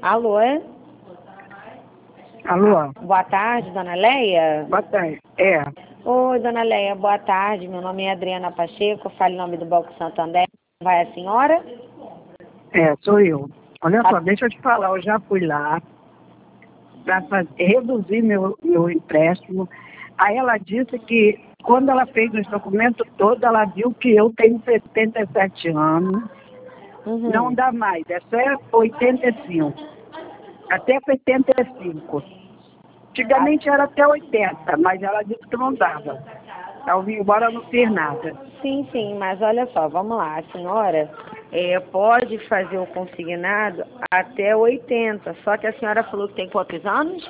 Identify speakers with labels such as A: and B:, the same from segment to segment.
A: Alô?
B: Alô?
A: Boa tarde, dona Leia?
B: Boa tarde. É.
A: Oi, dona Leia, boa tarde. Meu nome é Adriana Pacheco, falo em nome do Banco Santander. Vai a senhora?
B: É, sou eu. Olha só, deixa eu te falar, eu já fui lá para reduzir meu empréstimo. Aí ela disse que quando ela fez os documentos todos, ela viu que eu tenho 77 anos. Não dá mais, é só 85. Até 75. Antigamente era até 80, mas ela disse que não dava. Eu vim embora, não fiz nada.
A: Sim, mas olha só, vamos lá. A senhora pode fazer o consignado até 80, só que a senhora falou que tem quantos anos?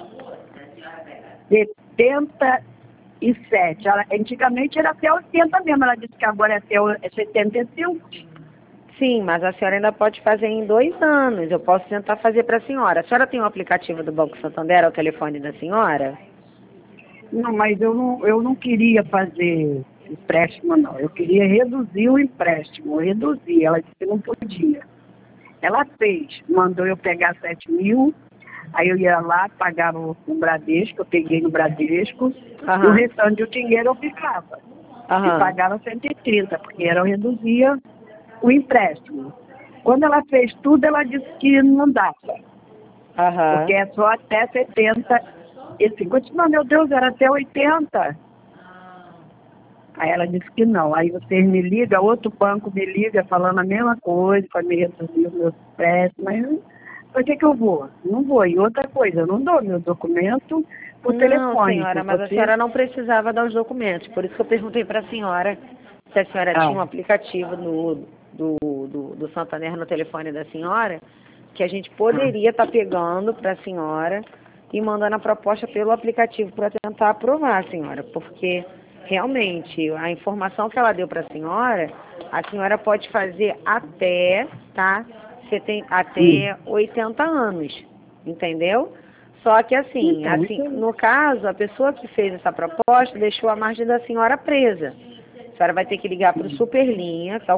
B: 77. Antigamente era até 80 mesmo. Ela disse que agora é até 75.
A: Sim, mas a senhora ainda pode fazer em 2 anos. Eu posso tentar fazer para a senhora. A senhora tem o aplicativo do Banco Santander ao telefone da senhora?
B: Não, mas eu não queria fazer empréstimo, não. Eu queria reduzir o empréstimo. Reduzir. Ela disse que não podia. Ela fez. Mandou eu pegar 7 mil. Aí eu ia lá, pagava no Bradesco. Eu peguei no Bradesco. E o restante do dinheiro eu ficava. E pagava 130, porque eu reduzia o empréstimo. Quando ela fez tudo, ela disse que não dava. Porque é só até 75. Eu disse, não, meu Deus, era até 80. Aí ela disse que não. Aí vocês me ligam, outro banco me liga falando a mesma coisa, para me reduzir o meu empréstimo. Mas por que eu vou? Não vou. E outra coisa, eu não dou meu documento por telefone.
A: Não, senhora, mas a senhora não precisava dar os documentos. Por isso que eu perguntei para a senhora se a senhora tinha um aplicativo do Santander no telefone da senhora, que a gente poderia estar pegando para a senhora e mandando a proposta pelo aplicativo para tentar aprovar, senhora, porque realmente a informação que ela deu para a senhora pode fazer até, tá? Você tem até 80 anos, entendeu? Só que assim, no caso, a pessoa que fez essa proposta deixou a margem da senhora presa. A senhora vai ter que ligar para o Superlinha, que é o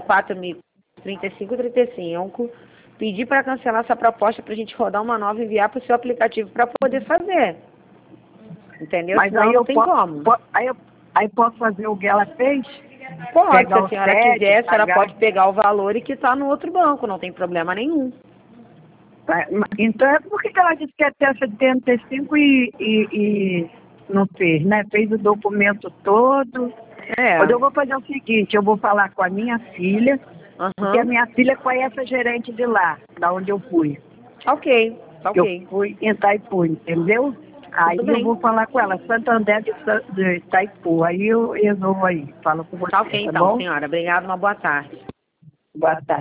A: 403535, pedir para cancelar essa proposta para a gente rodar uma nova e enviar para o seu aplicativo para poder fazer. Entendeu?
B: Mas
A: senão
B: aí
A: não tem como.
B: Aí posso fazer o que ela fez?
A: Pode, se a senhora quiser, a senhora pode pegar o valor e quitar no outro banco, não tem problema nenhum.
B: Então, por que ela disse que até 75 e não fez, né? Fez o documento todo. Mas eu vou fazer o seguinte, eu vou falar com a minha filha, porque a minha filha conhece a gerente de lá, da onde eu fui.
A: Ok.
B: Eu fui em Itaipu, entendeu? Aí eu vou falar com ela, Santander de Itaipu. Aí eu resolvo aí, falo com você,
A: Ok, então,
B: bom?
A: senhora. Obrigada, uma boa tarde.
B: Boa tarde.